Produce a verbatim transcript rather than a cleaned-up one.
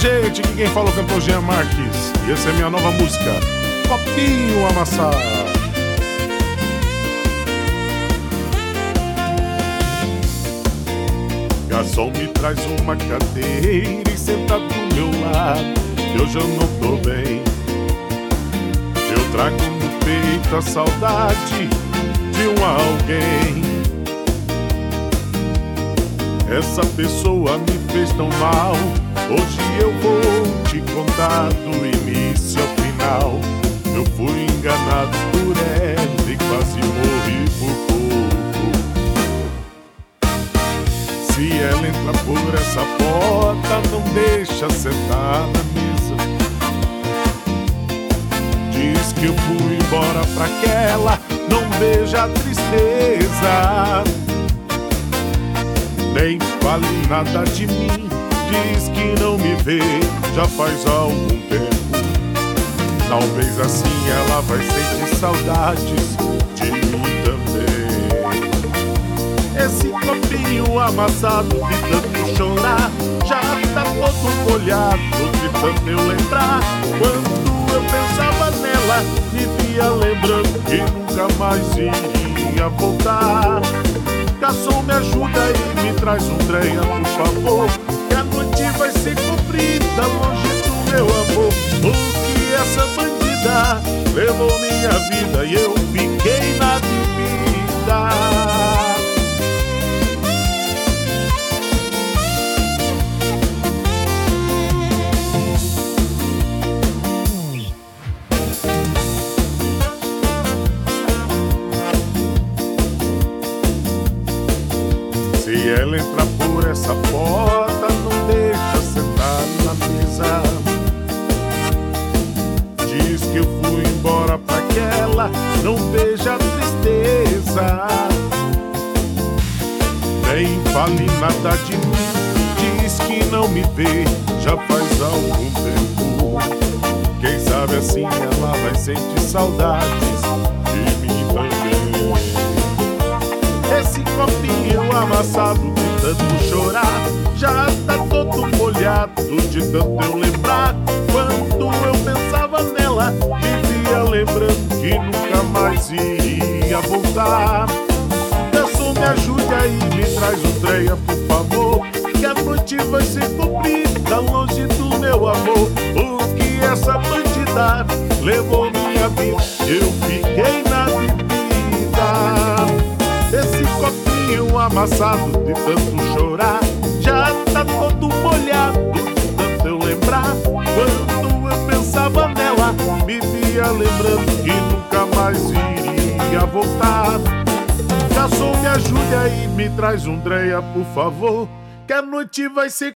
gente, aqui quem fala é o cantor Jean Marques. E essa é a minha nova música, Copinho Amassado. Garçom, me traz uma cadeira e senta do meu lado, que hoje eu não tô bem. Eu trago no peito a saudade de um alguém. Essa pessoa me fez tão mal, hoje eu vou te contar do início ao final. Eu fui enganado por ela e quase morri por pouco. Se ela entra por essa porta, não deixa sentar na mesa. Diz que eu fui embora pra aquela, não veja a tristeza. Nem fale nada de mim, diz que não me vê já faz algum tempo. Talvez assim ela vai sentir saudades de mim também. Esse copinho amassado de tanto chorar já tá todo molhado de tanto eu lembrar. Quando eu pensava nela, me via lembrando que nunca mais iria voltar. Garçom, me ajuda e me traz um dreia, por favor, que a noite vai ser comprida longe do meu amor. Porque essa bandida levou minha vida e eu fiquei na dívida. Se ela entrar por essa porta, não deixa sentar na mesa. Diz que eu fui embora pra aquela, não veja a tristeza. Nem fale nada de mim, diz que não me vê já faz algum tempo. Quem sabe assim ela vai sentir saudades de mim também. Esse copinho amassado de tanto chorar já tá todo molhado de tanto eu lembrar. Quando eu pensava nela, vivia lembrando que nunca mais iria voltar. Garçom, me ajude aí, me traz um dreia, por favor, que a noite vai ser comprida longe do meu amor. Porque essa bandida levou minha vida, eu fiquei na dívida. Esse copinho amassado de tanto chorar já tá todo molhado de tanto eu lembrar. Quando eu pensava nela, me via lembrando que nunca mais iria voltar. Garçom, me ajude aí, me traz um dreia, por favor, que a noite vai ser